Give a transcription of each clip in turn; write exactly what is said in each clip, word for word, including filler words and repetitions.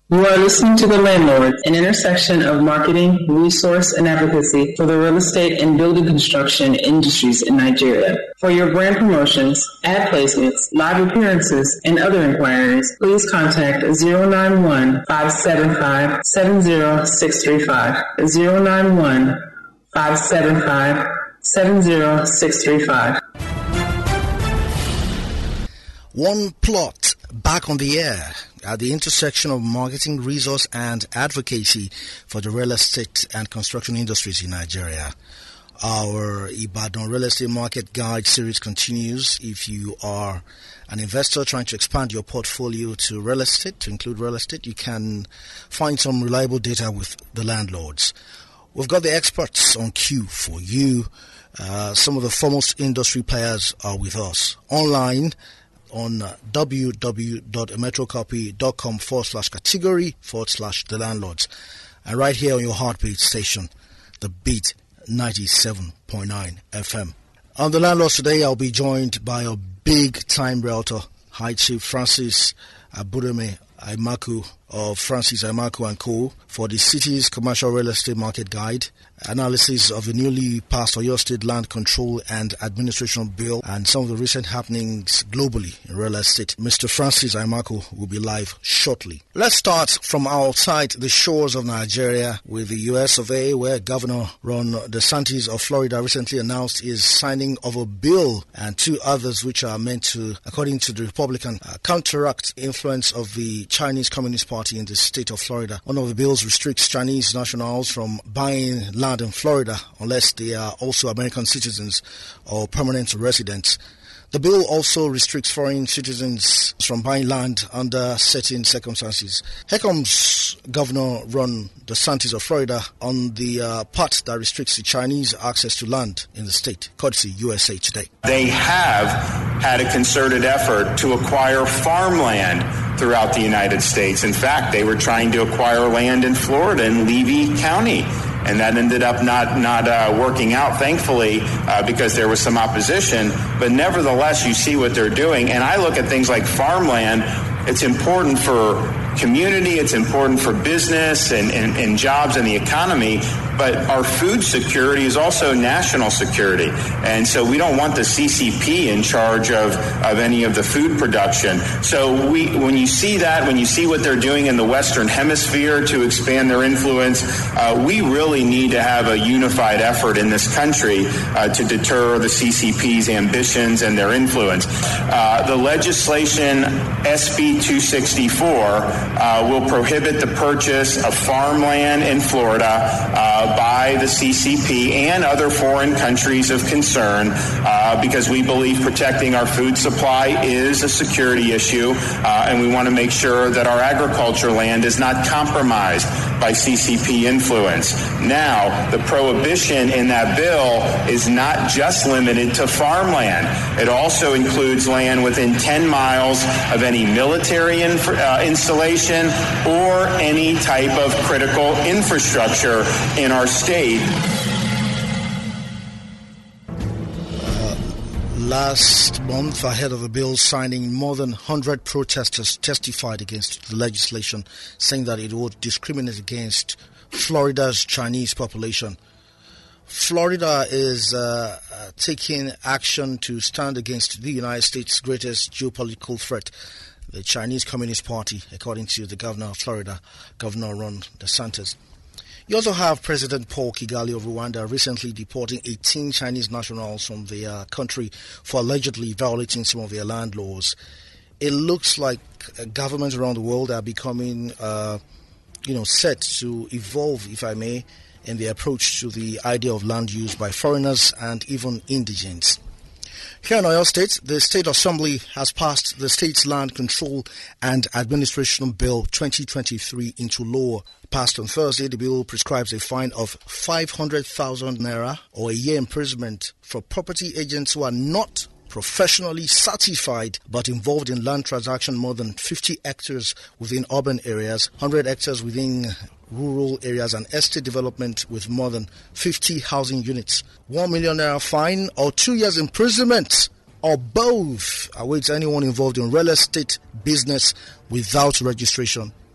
You are listening to The Landlords, an intersection of marketing, resource, and advocacy for the real estate and building construction industries in Nigeria. For your brand promotions, ad placements, live appearances, and other inquiries, please contact zero nine one, five seven five, seven zero six three five, zero nine one, five seven five, seven zero six three five. One plot back on the air at the intersection of marketing, resource, and advocacy for the real estate and construction industries in Nigeria. Our Ibadan Real Estate Market Guide series continues. If you are an investor trying to expand your portfolio to real estate, to include real estate, you can find some reliable data with the landlords. We've got the experts on queue for you. Uh, some of the foremost industry players are with us online on uh, www.metrocopy.com forward slash category forward slash the landlords. And right here on your heartbeat station, the Beat ninety-seven point nine F M. On the landlords today, I'll be joined by a big time realtor, High Chief Francis Abudeme Aimaku of Francis Aimaku and Co. for the city's commercial real estate market guide, analysis of the newly passed Oyo State Land Control and Administration Bill, and some of the recent happenings globally in real estate. Mister Francis Aimaku will be live shortly. Let's start from outside the shores of Nigeria with the U S of A, where Governor Ron DeSantis of Florida recently announced his signing of a bill and two others which are meant to, according to the Republican, uh, counteract influence of the Chinese Communist Party in the state of Florida. One of the bills restricts Chinese nationals from buying land in Florida unless they are also American citizens or permanent residents. The bill also restricts foreign citizens from buying land under certain circumstances. Here comes Governor Ron DeSantis of Florida on the uh, part that restricts the Chinese access to land in the state, courtesy U S A Today. They have had a concerted effort to acquire farmland throughout the United States. In fact, they were trying to acquire land in Florida in Levy County. And that ended up not not uh, working out, thankfully, uh, because there was some opposition. But nevertheless, you see what they're doing. And I look at things like farmland. It's important for community. It's important for business and, and, and jobs and the economy. But our food security is also national security. And so we don't want the C C P in charge of, of any of the food production. So we, when you see that, when you see what they're doing in the Western Hemisphere to expand their influence, uh, we really need to have a unified effort in this country uh, to deter the C C P's ambitions and their influence. Uh, the legislation, S B two sixty-four, uh, will prohibit the purchase of farmland in Florida uh, by the C C P and other foreign countries of concern uh, because we believe protecting our food supply is a security issue uh, and we want to make sure that our agriculture land is not compromised by C C P influence. Now, the prohibition in that bill is not just limited to farmland. It also includes land within ten miles of any military inf- uh, installation or any type of critical infrastructure in our state. Uh, last month, ahead of the bill signing, more than one hundred protesters testified against the legislation, saying that it would discriminate against Florida's Chinese population. Florida is uh, uh, taking action to stand against the United States' greatest geopolitical threat, the Chinese Communist Party, according to the governor of Florida, Governor Ron DeSantis. You also have President Paul Kagame of Rwanda recently deporting eighteen Chinese nationals from their uh, country for allegedly violating some of their land laws. It looks like uh, governments around the world are becoming, uh, you know, set to evolve, if I may, in their approach to the idea of land use by foreigners and even indigents. Here in Oyo State, the State Assembly has passed the State's Land Control and Administration Bill twenty twenty-three into law. Passed on Thursday, the bill prescribes a fine of five hundred thousand naira or a year imprisonment for property agents who are not professionally certified but involved in land transaction more than fifty hectares within urban areas, one hundred hectares within rural areas, and estate development with more than fifty housing units. One million naira fine or two years imprisonment or both awaits anyone involved in real estate business without registration.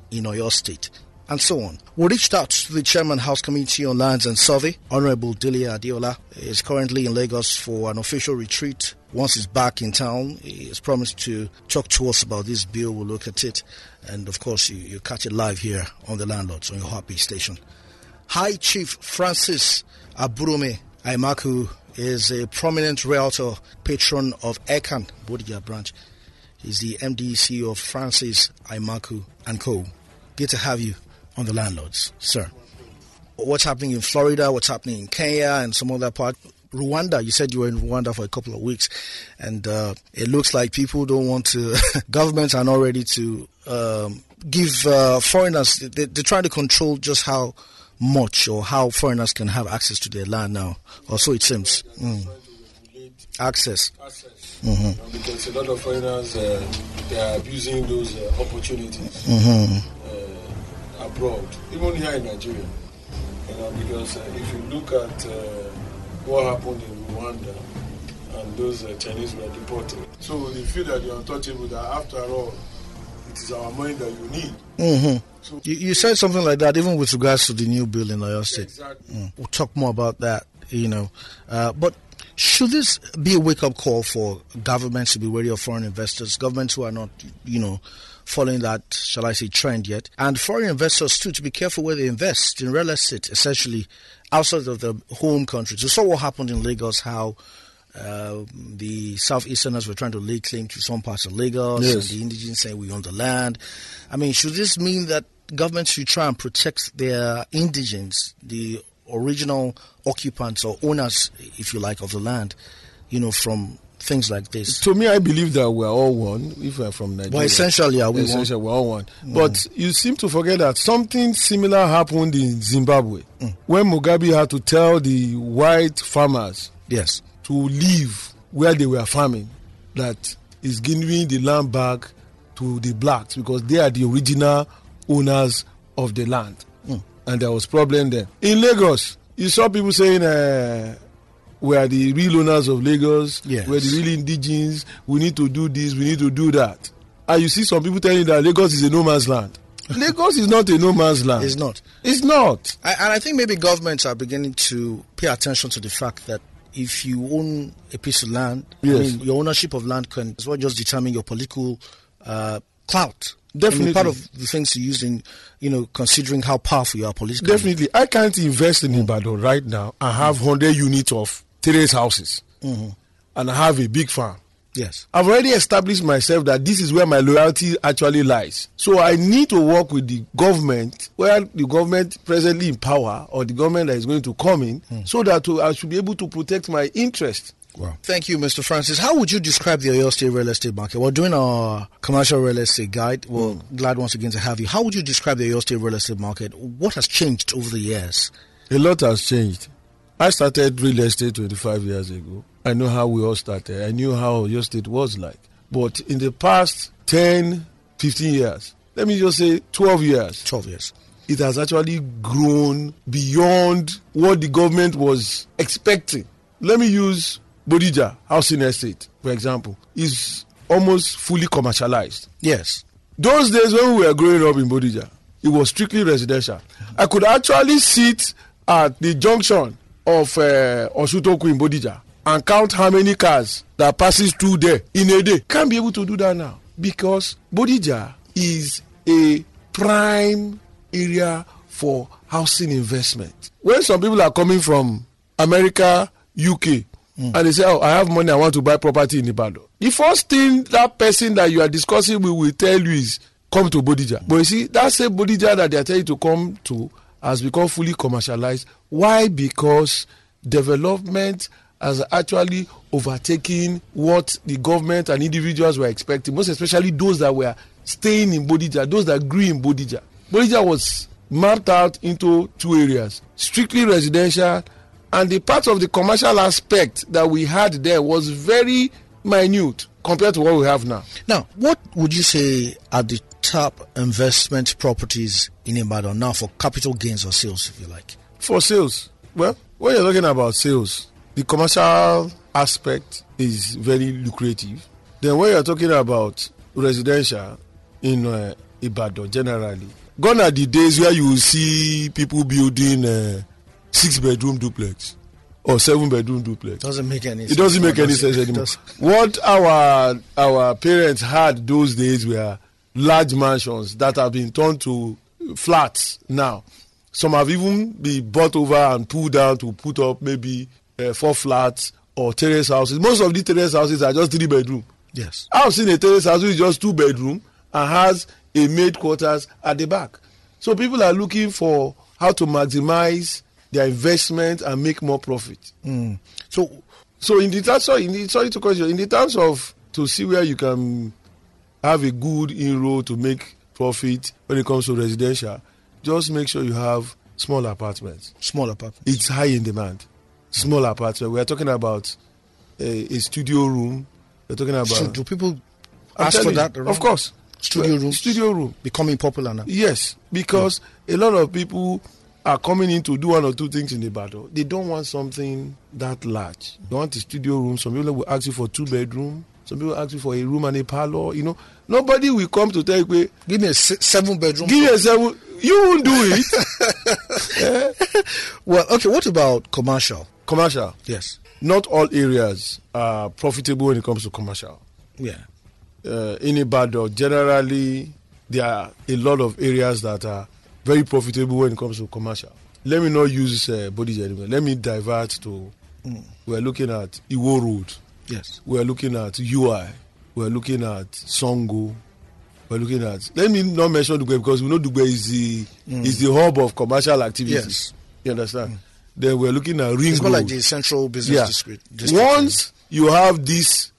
in Oyo State, and so on. We reached out to the Chairman, House Committee on Lands and Survey, Honorable Dele Adeola. He is currently in Lagos for an official retreat. Once he's back in town, he has promised to talk to us about this bill. We'll look at it. And, of course, you, you catch it live here on the Landlords on your Heartbeat station. High Chief Francis Aburume Aimaku is a prominent realtor, patron of Ekan Bodija branch. He's the M D C of Francis Aimaku and Co. Good to have you on the Landlords, sir. What's happening in Florida, what's happening in Kenya and some other part? Rwanda, you said you were in Rwanda for a couple of weeks, and uh, it looks like people don't want to, governments are not ready to um, give uh, foreigners, they, they're trying to control just how much or how foreigners can have access to their land now, or so it seems. Mm. Access. Access. Mm-hmm. Because a lot of foreigners, uh, they are abusing those uh, opportunities mm-hmm. uh, abroad, even here in Nigeria. You know, because uh, if you look at uh, what happened in Rwanda, and those uh, Chinese were deported. So they feel that they're untouchable, that after all, it is our money that you need. Mm-hmm. So you, you said something like that, even with regards to the new bill in Oyo State. Exactly. Mm. We'll talk more about that, you know. Uh, but should this be a wake-up call for governments to be wary of foreign investors, governments who are not, you know, following that, shall I say, trend yet, and foreign investors, too, to be careful where they invest in real estate, essentially outside of the home countries. We saw what happened in Lagos, how uh, the Southeasterners were trying to lay claim to some parts of Lagos, yes. and the indigenous saying we own the land. I mean, should this mean that governments should try and protect their indigents, the original occupants or owners, if you like, of the land, you know, from things like this? To me, I believe that we're all one, if we're from Nigeria. Well, essentially, are we essentially, one? we're all one. Mm. But you seem to forget that something similar happened in Zimbabwe, mm. when Mugabe had to tell the white farmers yes. to leave where they were farming, that is giving the land back to the blacks because they are the original owners of the land. Mm. And there was problem there. In Lagos, you saw people saying, uh, we are the real owners of Lagos, yes. we're the real indigenes, we need to do this, we need to do that. And you see some people telling you that Lagos is a no man's land. Lagos is not a no man's land. It's not. It's not. I, and I think maybe governments are beginning to pay attention to the fact that if you own a piece of land, yes. I mean, your ownership of land can as well just determine your political uh, clout. Definitely. I mean, part of the things to use in, you know, considering how powerful you are politically. Definitely. I can't invest in mm. Ibadan right now and have one hundred units of terrace houses mm-hmm. and I have a big farm. Yes. I've already established myself that this is where my loyalty actually lies. So I need to work with the government, where the government presently in power or the government that is going to come in, mm. so that I should be able to protect my interest. Wow. Thank you, Mister Francis. How would you describe the Oyo State real estate market? We're doing our commercial real estate guide. We're mm. glad once again to have you. How would you describe the Oyo State real estate market? What has changed over the years? A lot has changed. I started real estate twenty-five years ago. I know how we all started. I knew how Oyo State was like. But in the past ten, fifteen years, let me just say twelve years. twelve years. It has actually grown beyond what the government was expecting. Let me use Bodija Housing Estate, for example. It's almost fully commercialized. Yes. Those days when we were growing up in Bodija, it was strictly residential. I could actually sit at the junction of uh, Osutoku in Bodija and count how many cars that passes through there in a day. Can't be able to do that now because Bodija is a prime area for housing investment. When some people are coming from America, U K, mm. and they say, oh, I have money, I want to buy property in Ibadan. The first thing that person that you are discussing with will tell you is, come to Bodija. Mm. But you see, that same Bodija that they are telling you to come to has become fully commercialized. Why? Because development has actually overtaken what the government and individuals were expecting, most especially those that were staying in Bodija, those that grew in Bodija. Bodija was mapped out into two areas, strictly residential, and the part of the commercial aspect that we had there was very minute compared to what we have now. Now, what would you say are the top investment properties in Ibadan now for capital gains or sales, if you like? For sales, well, when you're talking about sales, the commercial aspect is very lucrative. Then when you're talking about residential in uh, Ibadan generally. Gone are the days where you will see people building uh, six-bedroom duplex or seven-bedroom duplex. Doesn't make any sense. It doesn't make any sense anymore. What our our parents had those days were large mansions that have been turned to flats now. Some have even been bought over and pulled down to put up maybe uh, four flats or terrace houses. Most of the terrace houses are just three bedroom. Yes. I've seen a terrace house which is just two bedroom and has a maid quarters at the back. So people are looking for how to maximize their investment and make more profit. Mm. So, so in the terms, sorry, in the, sorry to question, in the terms of to see where you can have a good inroad to make profit when it comes to residential, just make sure you have small apartments. Small apartments. It's high in demand. Small apartments. We are talking about a, a studio room. We're talking about. So do people I'm ask for you, that? Around? Of course. Studio room. Studio room becoming popular now. Yes, because yeah. a lot of people are coming in to do one or two things in the battle. They don't want something that large. They want a studio room. Some people will ask you for two bedroom. Some people ask you for a room and a parlor. You know, nobody will come to tell you, give me a seven bedroom. Give me a seven. You won't do it. yeah. Well, okay. What about commercial? Commercial. Yes. Not all areas are profitable when it comes to commercial. Yeah. Uh, in Ibadan, generally, there are a lot of areas that are very profitable when it comes to commercial. Let me not use uh, Bodija anymore. Let me divert to, mm. we're looking at Iwo Road. Yes. We're looking at U I. We're looking at Songo. We're looking at, let me not mention Dugbe because we know Dugbe is the, mm. is the hub of commercial activities. Yes. You understand? Mm. Then we're looking at Ring It's Road. more like the central business yeah. district. district. Once you have these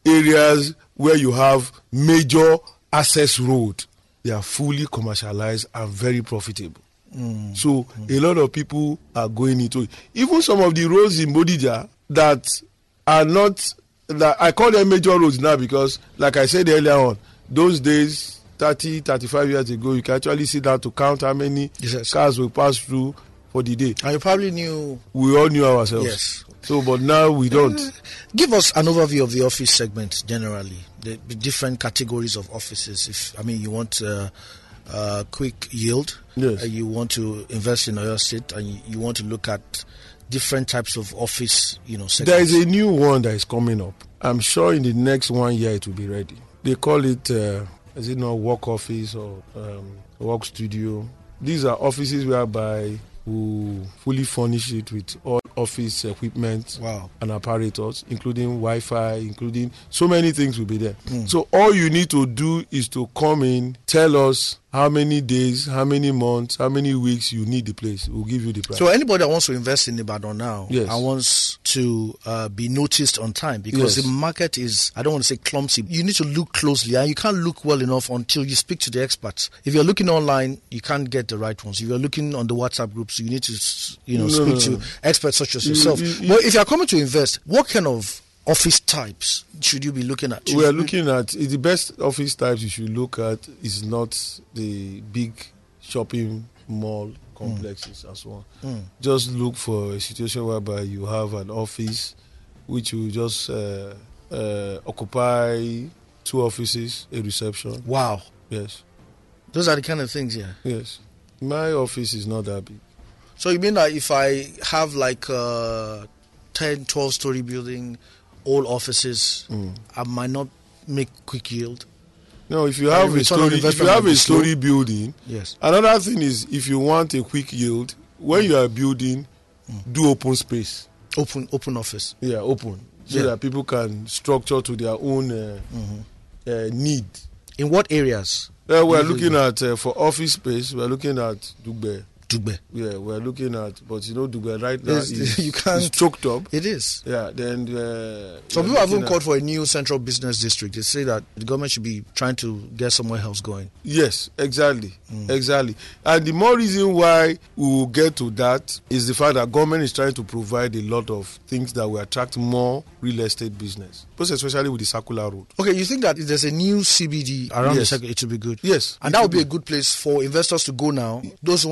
areas where you have major access road, they are fully commercialized and very profitable. Mm. So mm. a lot of people are going into it. Even some of the roads in Bodija that are not, that I call them major roads now because, like I said earlier on, those days, thirty, thirty-five years ago, you can actually sit down to count how many yes. cars will pass through for the day. And you probably knew. We all knew ourselves. Yes. So, but now we don't. Uh, give us an overview of the office segment generally, the, the different categories of offices. If I mean, you want uh, uh, quick yield, yes. uh, you want to invest in Oyo State, and you, you want to look at different types of office, you know, segments. There is a new one that is coming up. I'm sure in the next one year it will be ready. They call it, uh, is it not work office or um, work studio? These are offices whereby we fully furnish it with all office equipment wow. and apparatus, including Wi-Fi, including so many things will be there. Mm. So all you need to do is to come in, tell us how many days, how many months, how many weeks you need the place. We'll give you the price. So anybody that wants to invest in Ibadan now yes. and wants to uh, be noticed on time, because yes. the market is, I don't want to say clumsy, you need to look closely, and you can't look well enough until you speak to the experts. If you're looking online, you can't get the right ones. If you're looking on the WhatsApp groups, you need to you know, no, speak no, to no. experts such as yourself. You, you, but if you're coming to invest, what kind of office types should you be looking at? We are looking at, the best office types you should look at is not the big shopping mall complexes mm. and so on. Mm. Just look for a situation whereby you have an office which will just uh, uh, occupy two offices, a reception. Wow. Yes. Those are the kind of things, yeah? Yes. My office is not that big. So you mean that if I have like a ten, twelve story building, all offices, mm. I might not make quick yield? No, if you have a story, if you have a story building, yes. Another thing is if you want a quick yield, when you are building, mm. do open space. Open, open office. Yeah, open, so yeah. that people can structure to their own uh, mm-hmm. uh, need. In what areas? Uh, we're looking at uh, for office space. We're looking at Dugbe. Dugbe. Yeah, we're looking at, but you know, Dugbe right now it's, is, you can't, is choked up. It is. Yeah, then. Uh, Some people have even called for a new central business district. They say that the government should be trying to get somewhere else going. Yes, exactly, mm. exactly. And the more reason why we will get to that is the fact that government is trying to provide a lot of things that will attract more real estate business, most especially with the circular road. Okay, you think that if there's a new C B D around yes. the circle, it will be good? Yes. And that would be a good place for investors to go now. Those who want to target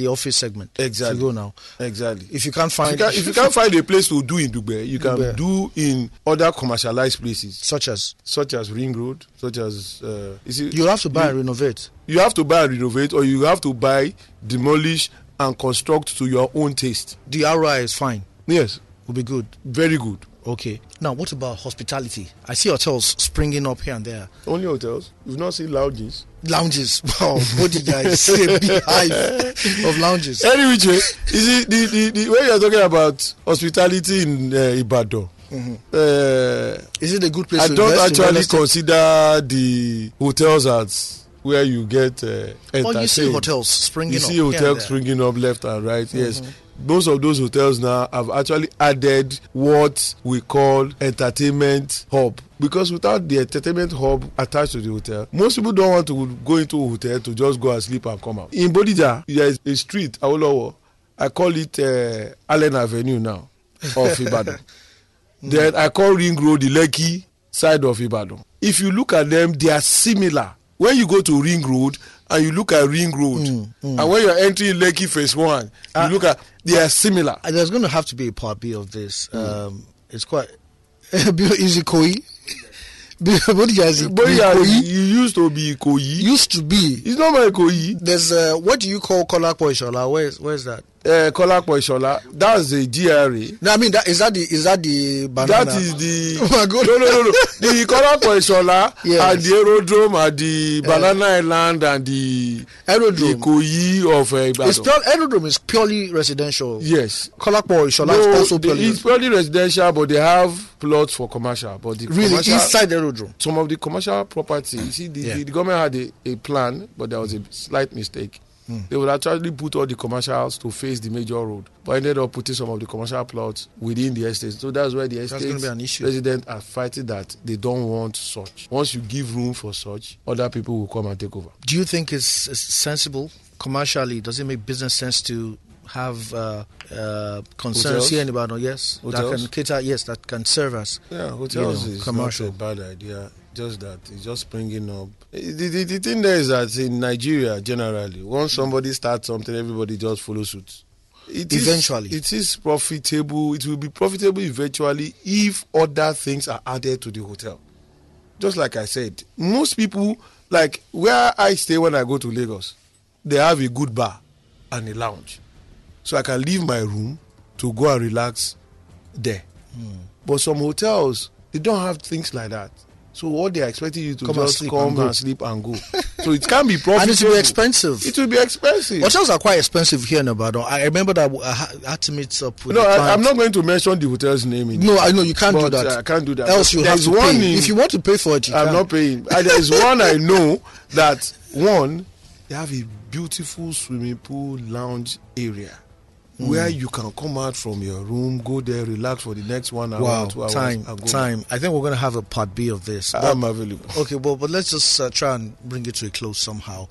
the office segment. Exactly. To go now. Exactly. If you can't find... If you, can, if you can't find a place to do in Dugbe, you can Dugbe. do in other commercialized places. Such as? Such as Ring Road, such as... Uh, is it, you have to buy you, and renovate. You have to buy and renovate, or you have to buy, demolish, and construct to your own taste. The R O I is fine. Yes. Will be good. Very good. Okay. Now, what about hospitality? I see hotels springing up here and there. Only hotels? You've not seen lounges? Lounges. Wow. What did I say? Beehive of lounges. Anyway, you see, the, the, the way you're talking about hospitality in uh, Ibadan, mm-hmm. uh, is it a good place I to don't invest actually consider the hotels as where you get uh, entertained. Oh, you see hotels springing up. up. You see hotels springing up left and right, mm-hmm. yes. Most of those hotels now have actually added what we call entertainment hub. Because without the entertainment hub attached to the hotel, most people don't want to go into a hotel to just go and sleep and come out. In Bodija, there is a street, Awolowo. I call it uh, Allen Avenue now, of Ibadan. Then I call Ring Road the Lekki side of Ibadan. If you look at them, they are similar. When you go to Ring Road and you look at Ring Road, mm, mm. and when you're entering Lekki Phase One, uh, you look at they are similar. There's going to have to be a part B of this. Mm. Um, it's quite is it Koi? Bodija, you used to be Koi. Used to be. It's not my Koi. There's uh, what do you call Kolapo Ishola? Where's where's that? Uh, Kolapo Ishola. That's the G R A. No, I mean that is that the is that the banana? That is the. Oh my God! No, no, no, no. The Kolapo Ishola yes. and the aerodrome and the uh, Banana Island and the aerodrome. The Koi of uh, Ibadan. It's pure, aerodrome is purely residential. Yes. Kolapo Ishola no, is also the, purely. It's purely residential, but they have plots for commercial. But the really commercial, inside aerodrome. Some of the commercial property. You see, the, yeah. the, the government had a, a plan, but there was a slight mistake. Mm. They would actually put all the commercials to face the major road, but ended up putting some of the commercial plots within the estate. So that's where the estate residents are fighting that they don't want such. Once you give room for such, other people will come and take over. Do you think it's, it's sensible commercially? Does it make business sense to have uh, uh, concerns hotels? Here in Ibadan? Yes, hotels? That can cater. Yes, that can serve as yeah, hotels you know, is commercial. Not a bad idea. Just that it's just bringing up. The, the, the thing there is that in Nigeria, generally, once somebody starts something, everybody just follows suit. It eventually. Is, it is profitable. It will be profitable eventually if other things are added to the hotel. Just like I said, most people, like where I stay when I go to Lagos, they have a good bar and a lounge. So I can leave my room to go and relax there. Hmm. But some hotels, they don't have things like that. So what they are expecting you to come just and come and, and sleep and go. So it can be profitable. And it will be expensive. It will be expensive. Hotels are quite expensive here in Ibadan. I remember that I had to meet up with No, I, I'm not going to mention the hotel's name. In no, I know you can't do that. I can't do that. Else you have to pay. In, if you want to pay for it, you I'm can. not paying. There is one I know that, one, they have a beautiful swimming pool lounge area. Where you can come out from your room, go there, relax for the next one hour, wow, two hours. Time, time. I think we're going to have a part B of this. I'm available. Okay, well, but let's just uh, try and bring it to a close somehow.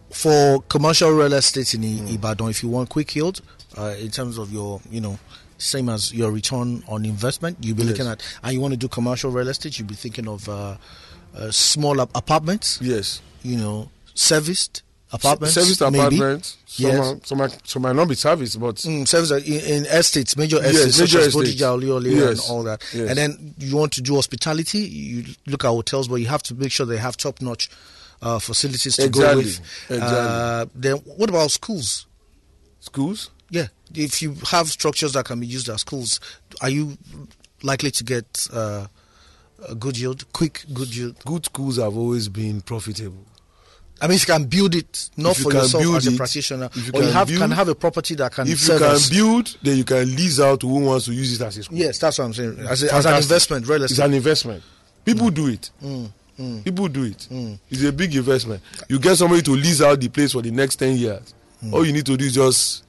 For commercial real estate in mm. Ibadan, if you want quick yield, uh, in terms of your, you know, same as your return on investment, you'll be yes. looking at, and you want to do commercial real estate, you'll be thinking of uh, uh, small apartments. Yes. You know, serviced. Apartments, serviced apartments. Some, yes. are, some, are, some might not be serviced, but mm, service in, in estates, major estates, yes, such major as Bodija, Oliole, yes. and all that. Yes. And then you want to do hospitality. You look at hotels, but you have to make sure they have top-notch uh, facilities to exactly. go with. Exactly. Uh, then what about schools? Schools? Yeah, if you have structures that can be used as schools, are you likely to get uh, a good yield, quick good yield? Good schools have always been profitable. I mean, if you can build it, not you for yourself as a it, practitioner, you or you have, build, can have a property that can If serve you can as, build, then you can lease out to who wants to use it as a school. Yes, that's what I'm saying. As, a, as an investment, real estate. It's an investment. People mm. do it. Mm. Mm. People do it. Mm. It's a big investment. You get somebody to lease out the place for the next ten years. Mm. All you need to do is just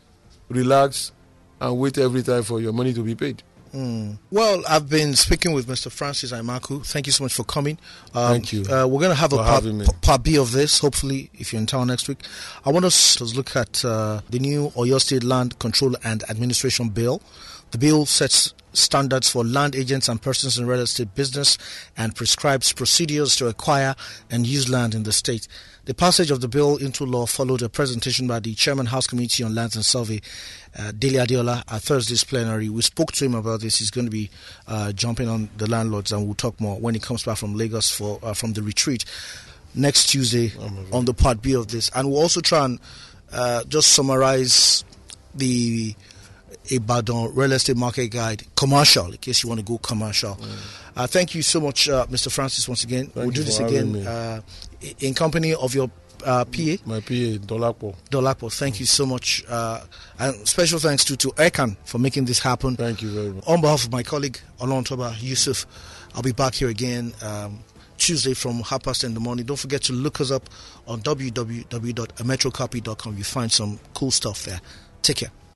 relax and wait every time for your money to be paid. Mm. Well, I've been speaking with Mister Francis Aimaku. Thank you so much for coming. Um, Thank you. Uh, we're going to have for a part, part B of this, hopefully, if you're in town next week. I want us to look at uh, the new Oyo State Land Control and Administration Bill. The bill sets standards for land agents and persons in real estate business and prescribes procedures to acquire and use land in the state. The passage of the bill into law followed a presentation by the Chairman House Committee on Lands and Survey, uh, Dele Adeola, at Thursday's plenary. We spoke to him about this. He's going to be uh, jumping on the landlords, and we'll talk more when he comes back from Lagos for uh, from the retreat next Tuesday oh on the Part B of this. And we'll also try and uh, just summarize the Ibadan real estate market guide commercial, in case you want to go commercial. Mm. Uh, thank you so much, uh, Mister Francis, once again. Thank we'll do this again uh, in company of your uh, P A. My P A, Dolapo. Dolapo, thank mm. you so much. Uh, and special thanks to, to Ekan for making this happen. Thank you very much. On behalf of my colleague, Olontoba Yusuf, I'll be back here again um, Tuesday from half past in the morning. Don't forget to look us up on w w w dot metro copy dot com. You find some cool stuff there. Take care.